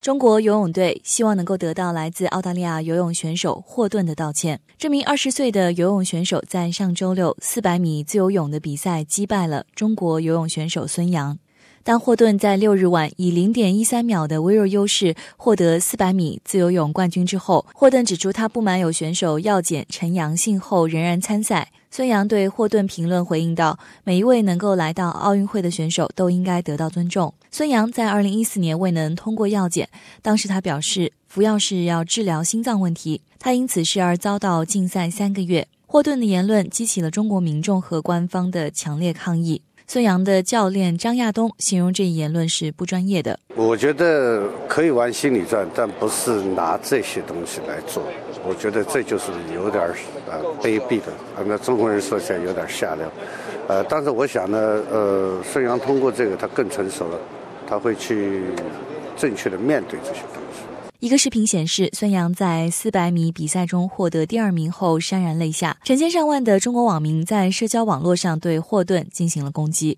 中国游泳队希望能够得到来自澳大利亚游泳选手霍顿的道歉。这名20岁的游泳选手在上周六400米自由泳的比赛击败了中国游泳选手孙杨。当霍顿在6日晚以 0.13 秒的微弱优势获得400米自由泳冠军之后，霍顿指出他不满有选手药检呈阳性后仍然参赛。孙杨对霍顿评论回应道，每一位能够来到奥运会的选手都应该得到尊重。孙杨在2014年未能通过药检，当时他表示服药是要治疗心脏问题，他因此事而遭到禁赛3个月。霍顿的言论激起了中国民众和官方的强烈抗议。孙杨的教练张亚东形容这一言论是不专业的。 我觉得可以玩心理战，但不是拿这些东西来做。我觉得这就是有点卑鄙的，那中国人说起来有点下流。但是我想呢，孙杨通过这个他更成熟了，他会去正确的面对这些东西。 一个视频显示，孙杨在400米比赛中获得第2名后潸然泪下，成千上万的中国网民在社交网络上对霍顿进行了攻击。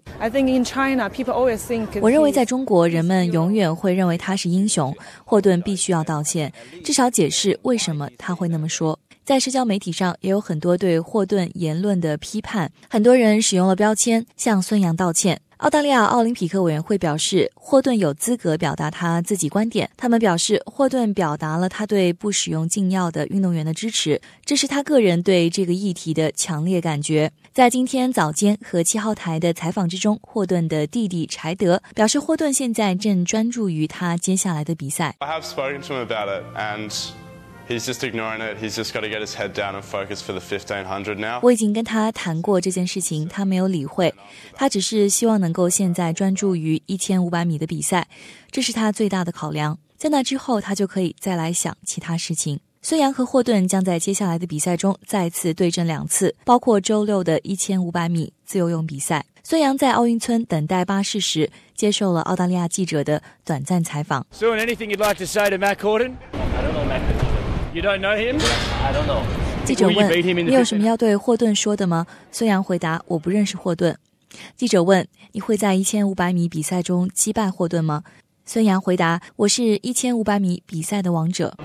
我认为在中国，人们永远会认为他是英雄，霍顿必须要道歉，至少解释为什么他会那么说。在社交媒体上也有很多对霍顿言论的批判，很多人使用了标签向孙杨道歉。澳大利亚奥林匹克委员会表示，霍顿有资格表达他自己观点。他们表示，霍顿表达了他对不使用禁药的运动员的支持，这是他个人对这个议题的强烈感觉。在今天早间和7号台的采访之中，霍顿的弟弟柴德表示，霍顿现在正专注于他接下来的比赛。 He's just ignoring it. He's just got to get his head down and focus for the 1500 now. 我已经跟他谈过这件事情，他没有理会，他只是希望能够现在专注于1500米的比赛，这是他最大的考量。在那之后，他就可以再来想其他事情。孙杨和霍顿将在接下来的比赛中再次对阵2次，包括周六的1500米自由泳比赛。孙杨在奥运村等待巴士时，接受了澳大利亚记者的短暂采访。 Soon, anything you'd like to say to Matt Corden? I don't know Matt Corden.You don't know him? I don't know. 记者问，你有什么要对霍顿说的吗？孙杨回答，我不认识霍顿。记者问，你会在1500米比赛中击败霍顿吗？孙杨回答，我是1500米比赛的王者。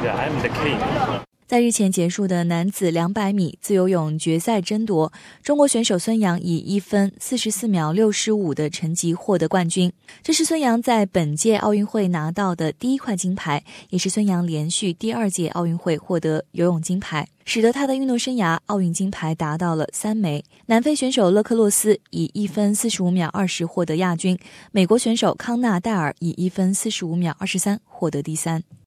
在日前结束的男子200米自由泳决赛争夺，中国选手孙杨以1分44秒65的成绩获得冠军。这是孙杨在本届奥运会拿到的第1块金牌，也是孙杨连续第2届奥运会获得游泳金牌，使得他的运动生涯奥运金牌达到了3枚。南非选手勒克洛斯以1分45秒20获得亚军，美国选手康纳戴尔以1分45秒23获得第3。